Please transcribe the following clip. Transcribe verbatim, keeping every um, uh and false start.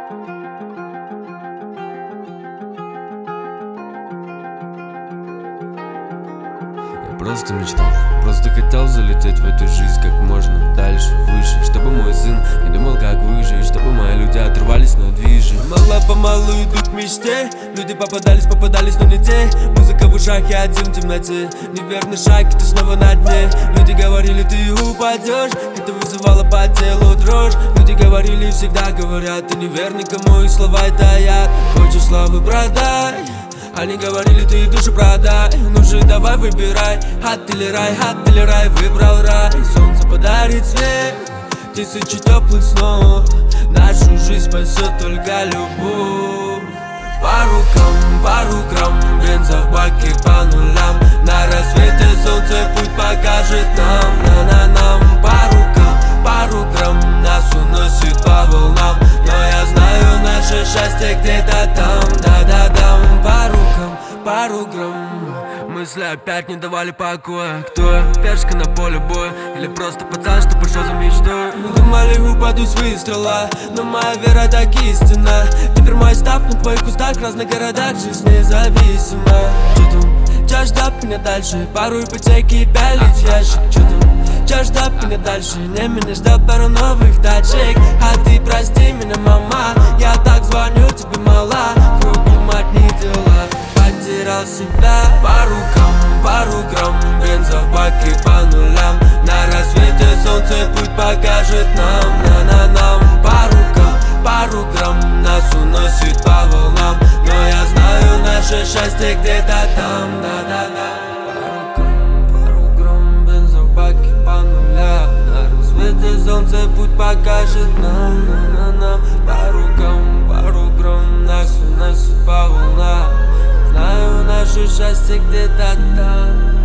Просто мечтал, просто хотел залететь в эту жизнь как можно дальше, выше. Чтобы мой сын не думал, как выжить, чтобы мои люди отрывались, но движи. Мало-помалу идут к мечте, люди попадались, попадались, но не те. Музыка в ушах, я один в темноте, неверный шаг, и ты снова на дне. Люди говорили, ты упадешь, это вызывало по телу дрожь. Люди говорили, всегда говорят, ты неверный, кому их слова это яд. Хочешь славы, продай. Они говорили, ты душу продай. Ну же, давай выбирай, ад или рай, ад или рай. Выбрал рай, солнце подарит свет, тысячи теплых снов. Нашу жизнь спасет только любовь. По рукам, пару грамм бенза в баке по нулям. На рассвете солнце путь покажет нам. На-на-нам. По рукам, пару грамм нас уносит по волнам. Но я знаю, наше счастье где-то там. Да-да-да. По рукам, пару грамм. Мысли опять не давали покоя. Кто я? Пешка на поле боя или просто пацан, что пошел за мечтой? Мы думали, упаду с выстрела, но моя вера так истинна. Теперь мой став на твоих устах, в разных городах жизнь независима. Че там? Чё ждать меня дальше? Пару ипотеки и пялить в ящик. Че там? Чё ждать меня дальше? Не меня ждал пару новых тачек. А ты прости меня, мама, я так звоню тебе, мала. Круги мать не дела, потерял себя. По рукам, пару грамм бенза в баке по нулям. На рассвете солнце путь покажет нам. На-на-нам. По рукам, пару грамм нас уносит по волнам. Но я знаю, наше счастье где-то там. Да-да-да. По рукам, пару грамм бенза в баке по нулям. На рассвете солнце путь покажет нам. На-на-нам. По рукам, пару грамм нас уносит по волнам. Знаю, наше счастье где-то там.